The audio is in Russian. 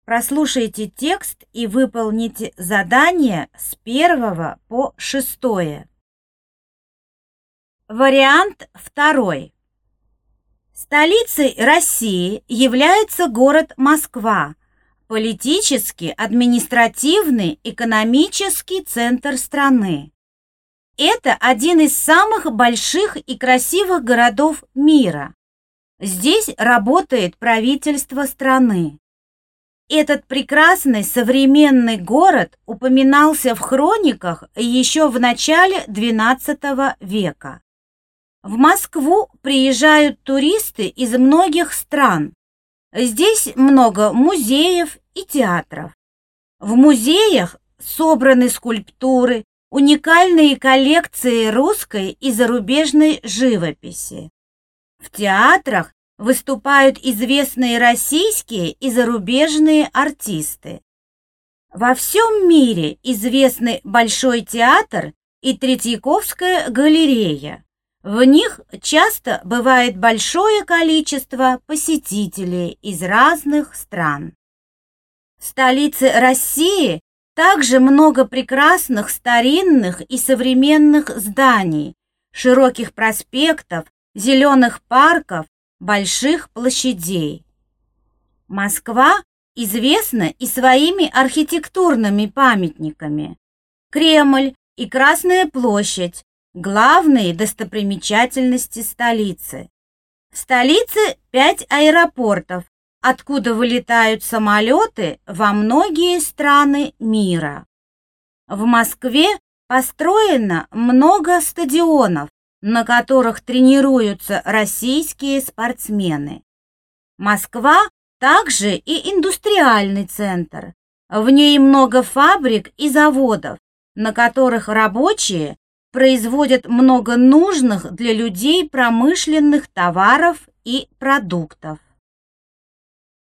Прослушайте текст и выполните задание с 1 по 6. Вариант 2. Столицей России является город Москва, политический, административный, экономический центр страны. Это один из самых больших и красивых городов мира. Здесь работает правительство страны. Этот прекрасный современный город упоминался в хрониках еще в начале XII века. В Москву приезжают туристы из многих стран. Здесь много музеев и театров. В музеях собраны скульптуры, уникальные коллекции русской и зарубежной живописи. В театрах выступают известные российские и зарубежные артисты. Во всем мире известны Большой театр и Третьяковская галерея. В них часто бывает большое количество посетителей из разных стран. В столице России также много прекрасных старинных и современных зданий, широких проспектов, зеленых парков, больших площадей. Москва известна и своими архитектурными памятниками. Кремль и Красная площадь – главные достопримечательности столицы. В столице 5 аэропортов, откуда вылетают самолеты во многие страны мира. В Москве построено много стадионов, на которых тренируются российские спортсмены. Москва также и индустриальный центр. В ней много фабрик и заводов, на которых рабочие производят много нужных для людей промышленных товаров и продуктов.